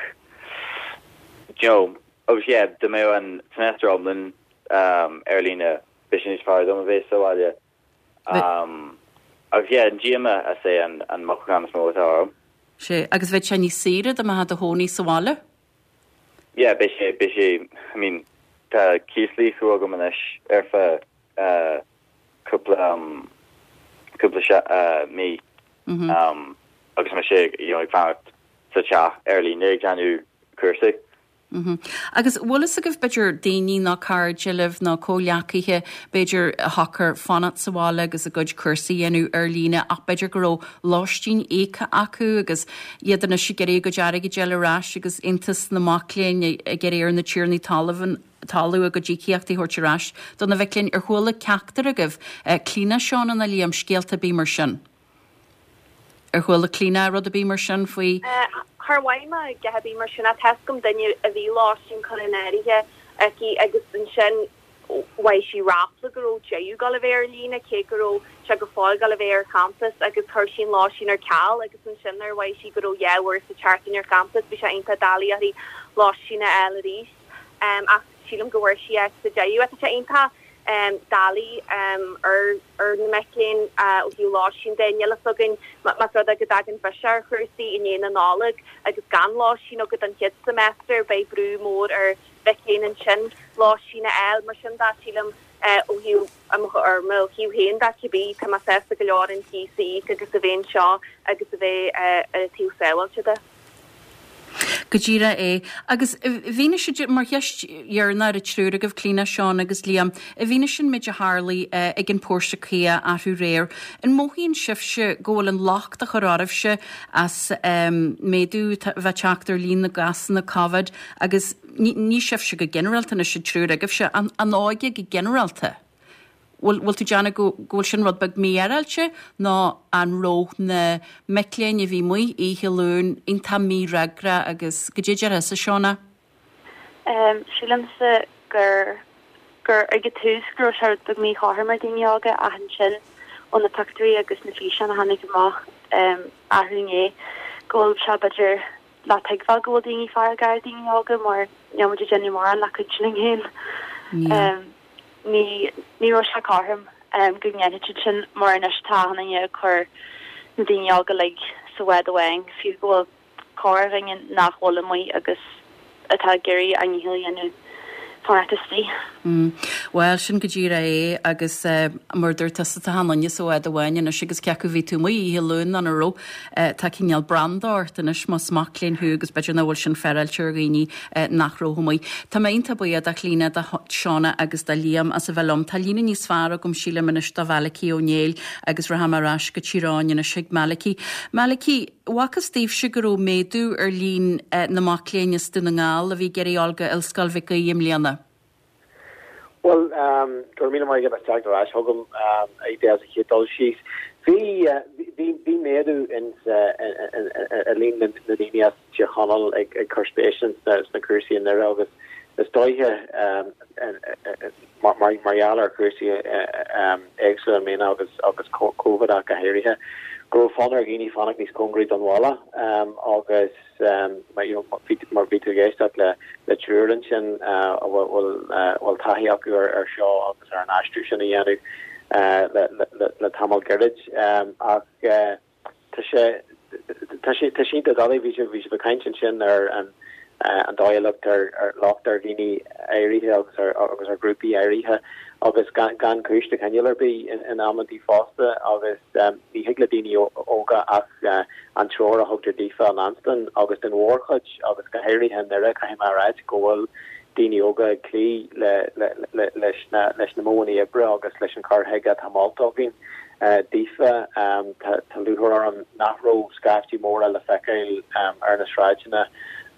agus de mé an semester am lin ar lína business far dom a bhéh soáile agus an GMA a sé an mochanas mó sé agus bheith se ní sire a ha a hóní soáile? Be sé I mean tá císlí chu go man ar fe couple mí agus me sé ag fan sa early nig anú cursa. Agus bhlas a goh beidir daoine ná car geileh ná cóleacaithe beidir a hacar fanat sahála agus a gcuid cursaí enú ar lína ach beidir go láistín écha acu agus iadana si geir go deara go geilrás agus intas na macléin a geir na tíirnaí talú a go ddíciaachtaí thuirtirás don na bheiclinn ar thula ceachtar a goh clína seán na Liam scéalta bímar sin. Ar thula clína rud a bímar sin faoi Harwaima gehabí mar sinna tescom danne a bhí lá sin culinéirithe agus an sin wai si rapla goró jeú gal bhéir lína cé goró se go fáil gal bhéir campus agus thur sin lá sin ar cal agus an sinnar wai si goró jewer sa chartin ar campus bhí se einta dalí a lá sinna eile rís ach sílam gohir si sa jeú a se einta dalí ar na meclin ó hiú lá sin déile sogin mas a go dagan fear chuirsaí in éana nálag agus gan lá sin go an kid semester bei brú mór ar becéin an sin lá sinna eil mar sin dá sílam ó hiú armil hiú héin dat bí tá mas a go leir an TC agus a bhéin seo agus a bheith tíú saoil si de. Go ddíra agus bhíine si mar heisthearna a trúra goh clína seán agus Liam a bhíine sin méid a Harlaí ag an Porsche Kia athú réir an móhíonn sibse ggóil an lacht a choráibhse as méadú bheith teachtar lín na gas na cabhad agus ní sibse go generalta na si trúra goh se an áige go generalta. Bhfuil tú deanna ggóil sin rud bag méarailte ná an róh na mecléin a bhí mu íhilún inta mí ragra agus go déidir sa seánna? Sílamsa gur ag túsgur se bag mí cháthir mar daineága a an sin ó na tactarí agus na fí an a hanig amach athúné ggóil se beidir le teagháil ggóil daoine fear gar daineága mar neamaidir Jenny mar an le chuling héin. Ní ro se carm gonne sin mar in táhanna chur na daine aga le sa wed ahaing fiú gohfuil choring nachhla mu agus atá geirí aníhéanú fátí. Well sin go ddíra agus murdir tasta hanne so a bhhain sigus ceú ví tú í lún an aró tá cinneal brandáirt in is má smaclín thugus beidir nahfuil sin ferrailteir rií nachróhamí. Tá méonnta buad a chlína a seánna agus de Liam as a bhelum tá lína níos fearra gom síle minis do bhelaí ónéil agus ra hamarrás go tíráin na sig Malaí. Malaí Wakas Steve Sugarú méadú ar lín na macléine duna ngáil a bhí geirí alga ilscal vica dhéim líana. Well, Gormina mai get a rash hogum ideas a hit she's the medu in Aline Nadinias Channel curspation na cursi in there August the story here Mariala or cursi extra main August COVID aka Gro fanner gini fannig nis kongri don walla August mar bit geist dat le churlinchen wal tahi aku ar shaw August ar an astrution yanu le tamal garage ach tashi da dali vi the kainchen sin an dialog locked gini airiha agus ar groupie airiha agus gan kuchte canular be in Amity Foster agus the higladini oga ach an chora hogter difa an Anston agus in Warhutch agus kaheri hen there kahimaraj goal dini oga kli lesh na moni ebra agus lesh an carhega tamaltogin difa taluhor an nafro skafti mora la fekel Ernest Rajana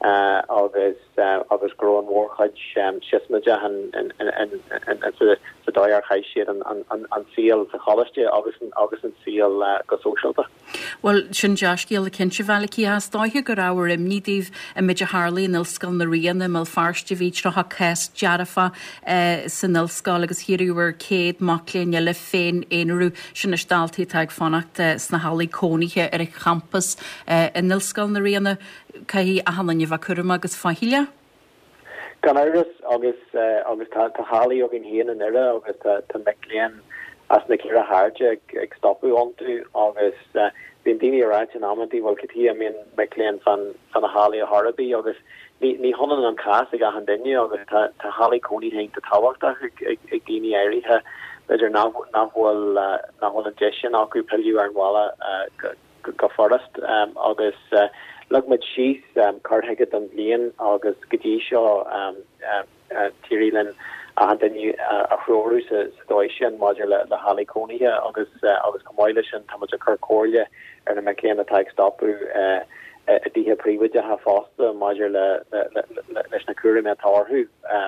agus grown Warhutch shismaja and so dayar chaishir an seal to Hollister August and seal go social. Well, sin jaascéal le cinse bhela í has dáithe go ráhar imnídíh a midide Harlaí nilscail na riana mil farste bhí ha cest dearafa san nilscail agus hiúhar céad macléin le féin éanú sin na stáltaí teag fannacht sna Halaí cónithe ar campus in nilscail na riana caihí a hananne bh curm agus fáhíile? Gan agus tá Halaí agin héan an ire agus tá mecléan as na kira harje ag stopu onto agus bin dini right in Amity wel kiti min meclean fan a Halaí a Harby agus ni honnen an cas ag a handinne agus ta Halaí coni heng te tawachta ag dini airiha beidir nahol an jeshin aku pelu ar wala go forest agus lugmid sheath carhegad an blian agus gedi seo Tyrilin a chroú sa stoisian module le Halaí cónithe agus comáilesin tá a curcóile ar na mecléan atá stopú a ddíthe príomide ha fásta module leis na cuaire me táthú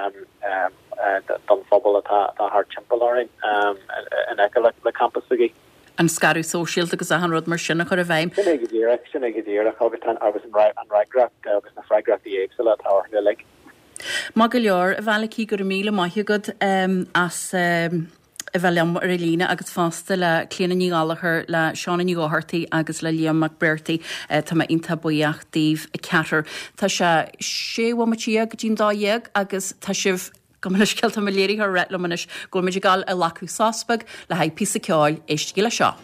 don phobal atá haar timpplaring an eile le campus agé. An scarú sóisialt agus a an rud mar sinna chu a bhaim. Sinna go ddíach agus an raigracht agus na freigrachtaí éagsile táthú le. Má go leor a bhela cí gur míle maithegad as a bhelam ar lína agus fásta le cléana níálachar le seánna níáhartaí agus le Liam McBurty tá inta buíochttaíh ceatar. Tá se séhhamatí go dtín dáhéag agus tá sibh gomunis ceilta me léirí ar réitlemunis go meidir gáil a lacu sáspag le haid písa ceáil éistí le seo.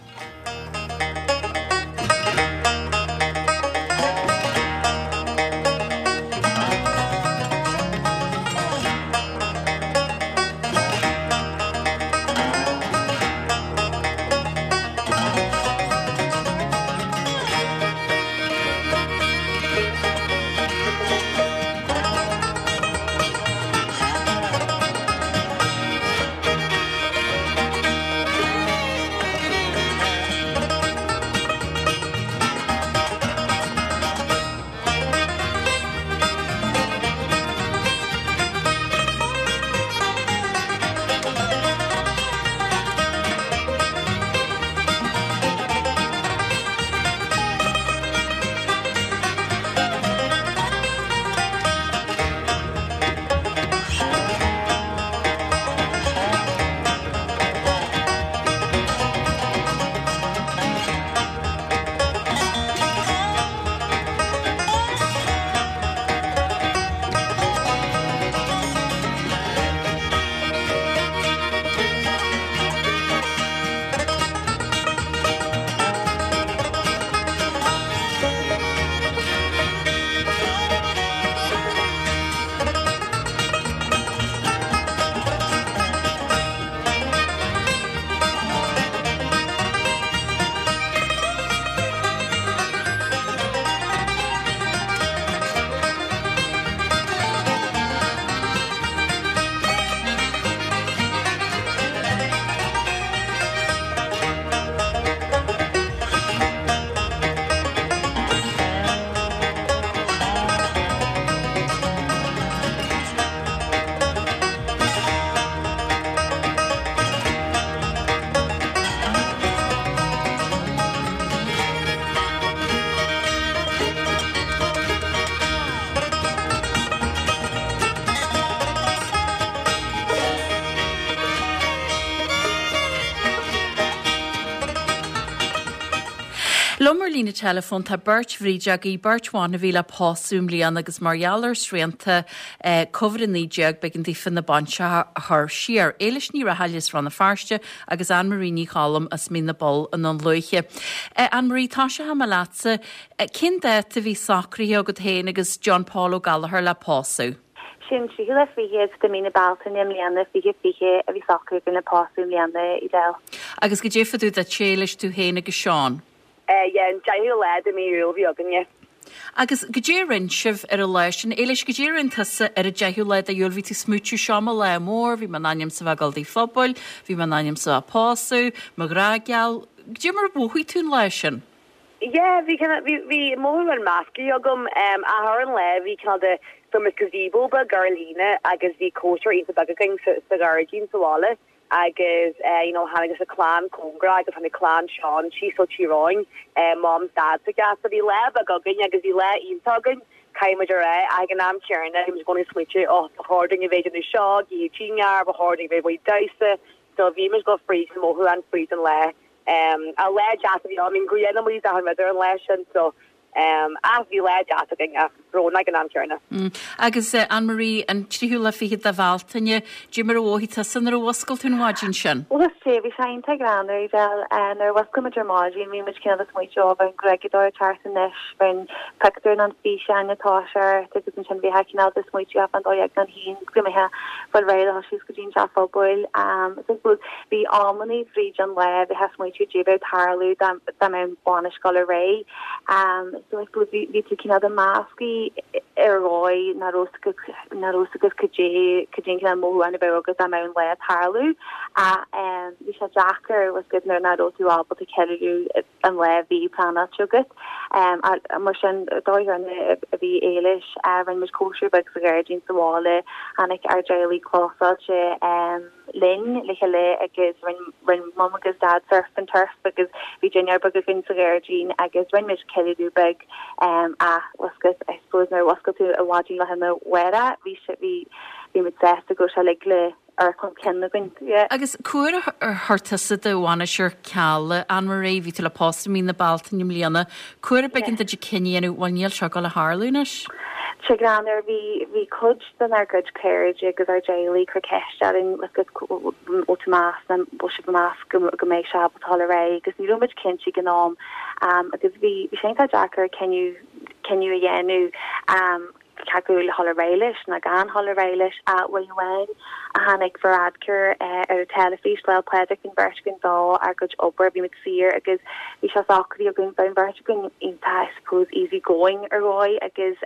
Blummer lína telefón tá Bert Bhrídeag í Bertháin a bhí le pásúm líana agus margheallar srianta coverin nídeag begin dífan na banse th siar. Éiles ní rahallis ran na farste agus Anne-Marie ní chalam as mí na bol an an luiche. Anne-Marie tá se ha lása cin de a bhí sacraí agad héin agus John Paul Gallagher le pású. Sin si le fihe de mína baltan im leanna fihe a bhí sacr gan na pású leanna i del. Agus go défaú a chéiles tú héna go Seán. an jaú le a míú bhí agan. Agus godéirinn sibh ar a leis sin éiles godéirinn tusa ar a deú le a dheolhí tú smúteú seama le mór, bhí man aim sa bhegaldaí fphobal, bhí man aim sa pású, marrágeal, dé mar bhuaí tún lei sin. hí mór an máscaí agam a th an le hí de sumas gazebo ba garlína agus bhí cóir íta bagagin sa gardín sahála. agus hangus a clan congra agus han a clan Sean chi so chiráin mom's dad sa gas a bhí le a gogin agus bhí le ítagin caiimiidir agan am cearna was going switche á harding a bhéidir seo í tíar a harding bh bhí daise so bhí me go free móú an free an le a le jazz bhí am gruana mí a me an leisin so a bhí le jazz a rona gan am cearna. Agus Anne-Marie an tríú le fiad a bháltaine Jimar óhí san ar bhhoscail tún háidín sin. Well sé bhí sé integranar del ar wasca Madrid mí muid cinna mu job an gregidor tartanis ben pector an fi an natáir tugus sin bhí hecinál is mu an oag an hín grimethe fil réile a siús go dín teáil bud bhí ammaní frí an le bhí hes muú débeh thlú da me bána scoil ré so bhí tú cinna a máscaí roi na rosagus kajin mo an agus am an le tarlu vi se Jacker was good na rotu album to keú an le vi plan tugus mar sin dóir an a vi éiles ran mis kosher bag sagardín sawale annig arjaili closa lin le agus rin mom agus dad surf and turf because Virginia bag fin sagardín agus rin mis keú bag wasgus I suppose was go to a watching le henne wera vi mit se go se le chun ken agus cuair ar thuirtasa dohhaine seir ceala Anne-Marie ví le páí na baltanim líana cuair beginn de cinenú bhhainníal se go le hálúnas. Se granar vi cud den ar good carriage agus ar jailí chu ceistelin le automas an bu mas go méid se tal ré agus ní rumid cinsi gnom agus vi sé Jacker kennu a dhéennn cagúil hollaréiles na gan hollaréiles a bhfuin a hannig verradkur ar a telefís le pledic in vergan dá a go ober vi mit sir agus vi se sacrí a gun ben vergan inta suppose easy going a roi agus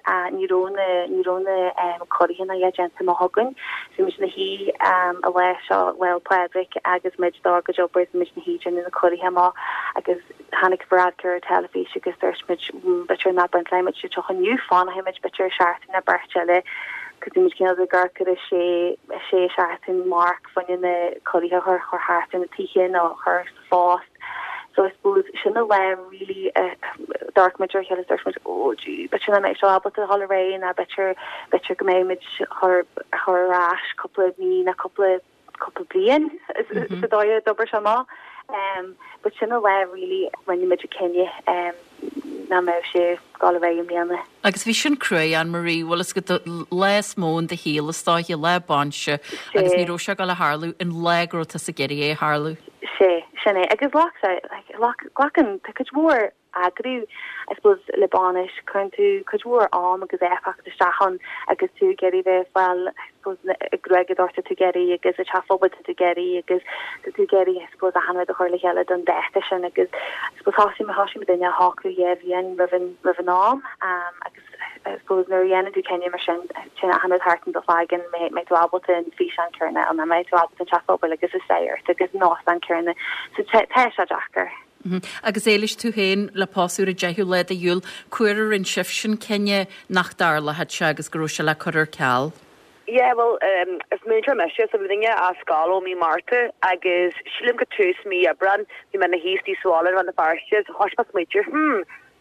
nírone chohin a gente ma hogun so mis na hi a le well pledic agus mid dá go ober mis na hi in a chohi ma agus hannig verradkur a telefís agus thersmid better na brandleimmit se chochan nu fan a himid better shart na berchelle cos cin a gar go sé seaartin mark fan in na choí chu hart in na tihin ó chu fást so I suppose sinna le really dark mature he óg bet me se ab a hall ré a better go méid her rash couple ní na couple blian dóide dober se má but sinna le really when mid Kenya na me sé gal ré mianne. Agus bhí sin crué Anne-Marie bhfuil go les món de hílastáithí le banse agus ní ró se go le Harlú in legrota sa geirí é Harlú. sé sinna agus ghlachan tuid mór agrú I suppose Lebanis chun tú chuúór am agus éfach de stachan agus tú geirí bheith well I suppose gregidorta tú geirí agus a chafobal tú geirí agus tú geirí I suppose a hanfu a chuirla heile don deiste sin agus I suppose hasí duine háú éhíon rihan am agus I suppose nuhéanana tú cenne mar sin a hanad hartan do fagin me tú abalta an fi an cearna an me tú abalta an chafobal agus is séir agus ná an cearna so te se Jacker. Agus éiles tú héin le páú a deú le a dúil cuiir in sif sin cenne nach darla het se agus goú se le chuir ceall. Yeah, well, if me me so dinge a scalo mi Marta agus silim go tús mi a brand vi me na hístí swallen an na barches hospas major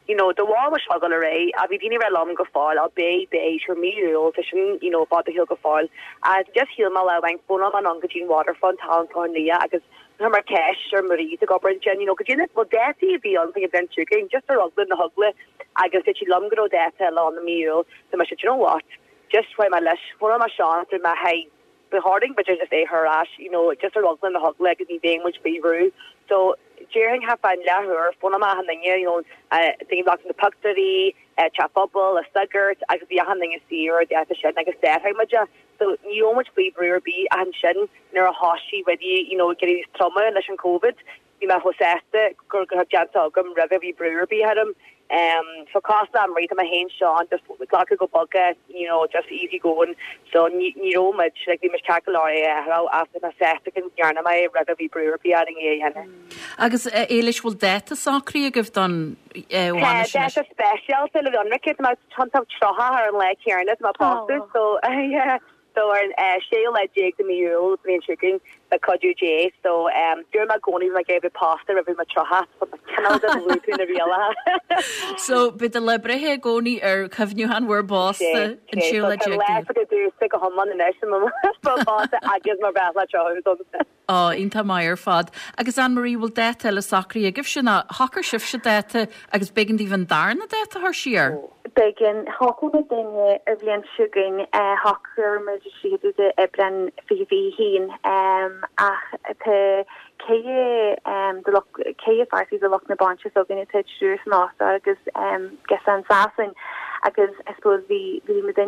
the wall was struggle array. I be dini long go fall. I'll be sure me real fishing. Bought the hill go fall. I just heal my lawang phone on Ongajin waterfront town Cornelia. I guess her cash or Marie to go bring Jen. Cause well, dirty be on thing event chicken just a rugby in the hugle. I guess she lum go death on the meal. So I said, you know what? Just try my lash. One of my shots in my high. The harding, but just say her ash, just a rugby in the hug leg is being which be rude. So during have found her one of my handing things like the puckery, chat bubble, a sugar, I could be a handing a seer, the other shed, like a set how much. So you much be brewer be and shin near a hoshi ready, getting trauma and listen COVID. You may have go have chance to come river be brewer be had him. So cost I'm right my hand Sean just like go bucket, just easy going. So much like the calculary after my second yarn my rather be brewer be adding Agus Eilish will death a sacri give done that's a special so the unricket my chance of troha and like here and that's my pastor so yeah. So Shale like Jake the mule being chicken the Kodu J. So during my going even I gave a pasta every my troha but the canal doesn't loop in the real. So but the Lebrehe goni Kevin Johan were boss and Shale like Jake. Do stick a hum on the national boss I give my breath like Inta Meyer fad. Agus Anne-Marie will death tell a sacri a give shina hocker shift she death agus begin even darn a death her sheer. Begin hocken with dinge Evelyn Sugaring hocker she the Ebran Fifi heen te Kaya farsi the lock na bunches of in it shures not agus gesan sasin agus I suppose the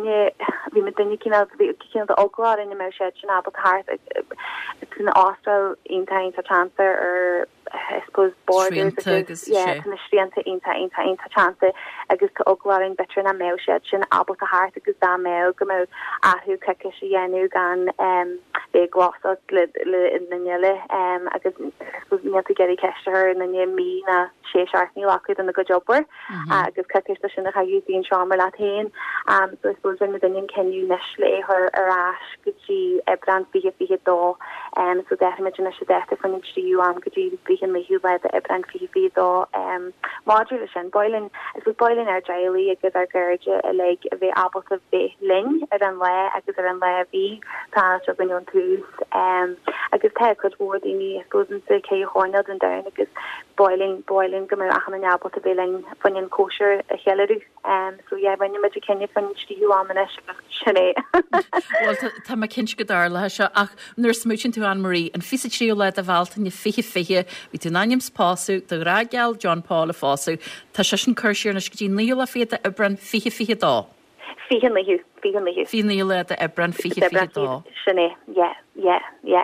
medinje kina the oglar in the Merched but heart it's an Austral in time to transfer or I suppose borders Srianta inta chance agus to oglaring better na mail shed sin able to heart agus da mail go ahu kekish yenu gan be gloss le in the agus I suppose me to get a cash to her and then me na she sharply locked in the good job were agus kekish sin how you being charmer latin so I suppose when the can you nishly her arash could she brand be do so that imagine she death from you could you speaking me by the brand fi do modulation boiling is we boiling our daily agus our garage like the apples of the ling and le agus an le be tan of on tools agus te could word me I suppose in the K horned and down agus boiling go an apple to be ling funny kosher a hillary so yeah when you magic can you finish you on shine well ta ma kinch gedarla ha ach nur smooching to Anne-Marie and fisitri le the valt and you fihe we do nanium spasu the ragal John Paul Fosu ta shin kirshir na skjin leela fi the ebran fihe da fihe lehu fi leela the ebran fihe da shine yeah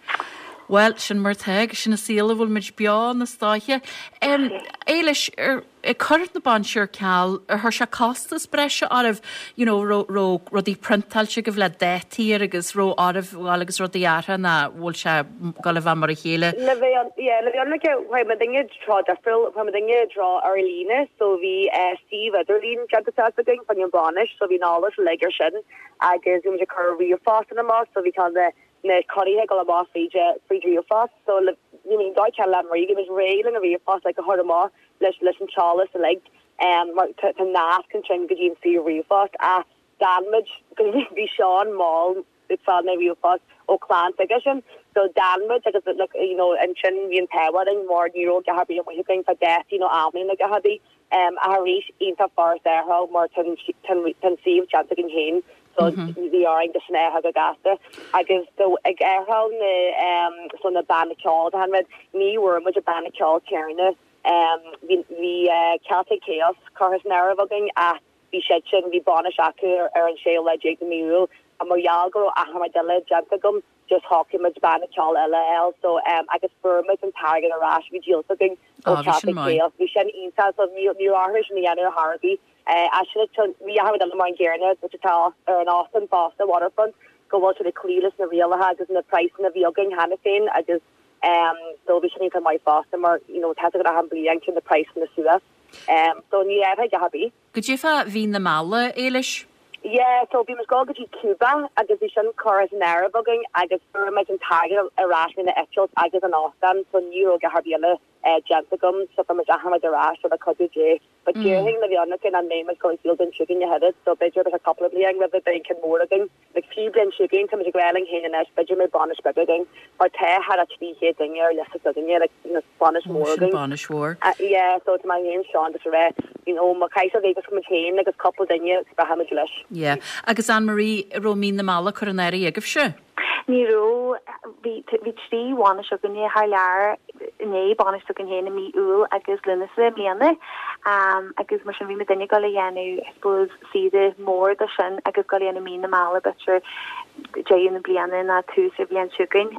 Well, sin mar teag sin na síla bhfuil mid beá na stáithe. Éilis current na banseir ceall ar se costas breise armh ro rodí printáilte go bh le détíir agus ro armh bháil agus rodí artha na bhfuil se gal bh mar a chéile. Le bhí chuim dinge trá defriil chuim dinge drá ar líne so bhí Steve Idirlín ceantasaing fan an Branish so bhí nálas legar sin agus bhí chur riomh fás an amá so bhí can na Corrie go ma Friedrich fast so you mean Deutsch Marie was railing a real fast like a hard ma listen Charles like to nas can go and see real fast damage be Sean Mall it's all real fast or clan figure so damage like look and chin being powering more neuro happy when you're going for death army like a hobby I reach into forest there how more ten see chance again hen so the are the snare ha gaster agus the how so na band child han with me were much a band child carrying the Celtic chaos cars narrowing vi shetchen vi bonish akur an shale like Jake the mule a moyalgo ahmadella jantagum just hockey much band child LL so I guess firmers and target a rash vi deal something Celtic chaos vi shen inside of new Irish and the other Harvey actually we have the Lamar Garnet which is an Austin Boston waterfront go to the Cleeless na real has in the price of the young Hannafin I just so we should for my Boston or has to have in the price in the Suez so yeah I happy could you fa vín na mala Eilish Yeah, so we must go to Cuba, agus we shouldn't chorus an Arab again, agus for my target a rash in the actual agus an Austin, so you get Harbiela, Jantagum, so from a Ahmad Rash or the Cottage J. But during the Yonakin and name is going field and sugar in your head, so Bidger was a couple of young with the bank and more again, like few blend sugar into the growling hen and ash, Bidger my bonish begging, or Tay had actually hit in your less of in like Spanish Morgan. Spanish War. Yeah, so it's my name, Sean, the Red, my Kaiser Vegas from a chain, like a couple of you, Bahamajlish. Yeah, agus Anne-Marie Romín na Mala Coronary agah se. Níró vi trí bhána se gonne haar lear né bána stu gan héna mí úl agus linne blianne agus mar vi me dinne go dhéanú suppose siide mór de sin agus go léanana mí na mála bitir dé na blianne na tú sé blian sugan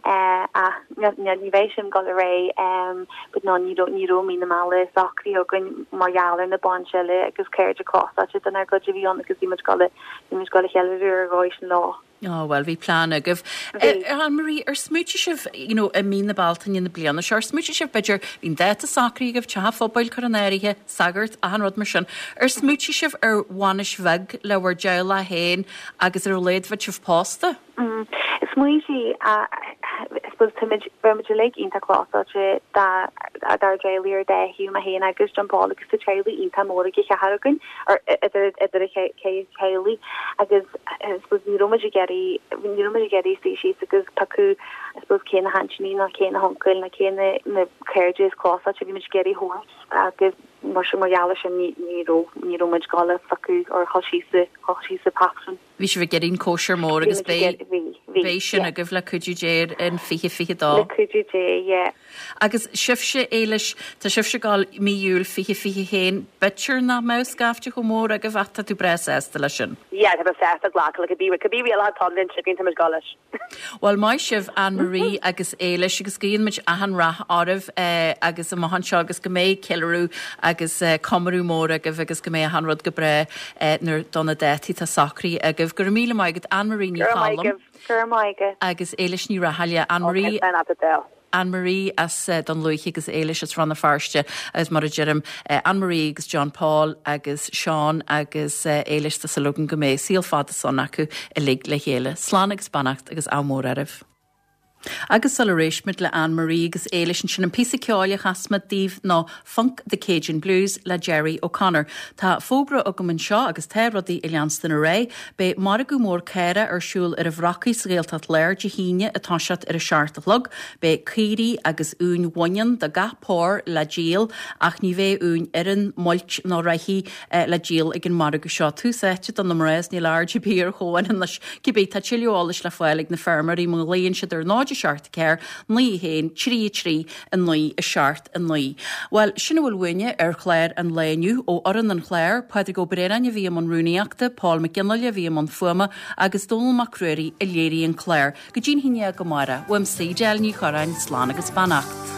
nivéis sem go ré but ná níró mí na mála sacrí hogan marall na bonseile agus céir cross den ar go vi an agus image go heú roiis lá. Oh, well, vi plan agah. Anne-Marie, smúti sif, a mí na baltain in na blianna, smúti sif bidger vín déta sacrí agah teha fóbail coronárithe, sagart a han rod mar sin. Smúti sif wanis veg le war jaila hain agus leid vat sif pasta? Smúti, I suppose vermid le ínta clása dar jailíir de hiú a héin agus John Paul agus the chailí ínta móra ge hagan or chailí agus I suppose ní geri species agus pacu I suppose céna hanchní na céna honcail na céna na carriages clása vi mis geri horse agus mar marall sem ní mid gala facu or hoshísa passion. Vi se gerin kosher mór agus bé sin a gofla cuiú déir in fiche dá. Yeah. Agus sifse éiles tá sifse gal míúil fiche héin bitir na meus gafte go mór a go bhata tú bres ésta lei sin. Yeah, have a festa glá like a bí a tolin chicken to galis. Well, mai sif Anne-Marie agus éiles agus gíon mit ahan rath áibh agus a mahan seo agus go méid killerú agus comarú mór agus go méid hanrod go bre nar donna détí tá sacrí agus gur míle maigad Anne-Marie ní chalam agus éiles ní rahaile Anne-Marie Anne-Marie as don luichi agus éiles as ranna farste as mar a jerem Anne-Marie agus John Paul agus Sean agus éiles tá sa lugan go méid síl fada son acu i lig le chéile slán agus bannacht agus ámór aribh. Agus celeration le Anne-Marie agus éiles sin an písa ceáile chasma díomh ná Funk the Cajun Blues le Jerry O'Connor. Tá fógra agamann seo agus téradí i leanstan a ré, be mar go mór céire siúil ar a bhracaí sgéaltat léir de híine atá seat ar a seartalog, be círi agus ún wainan de gapór le díal ach ní bheith ún an moilt ná raithí le díal ag an mar go seo tú sete don namréis ní leir de bír choin an leis cibé tá tiileális le foilig na fermer í mú léon siad ar náid seart céir ní héin trí an ní a seart an ní. Well, sinna bhfuil winne ar chléir an léniu ó oran an chléir, paidir go brean a bhí an rúnaíachta, Paul McGinley a bhí an fuama agus Donal Macruirí a léirí an chléir. Go dín híine go mara, wim sí deal ní chorain slán agus bannacht.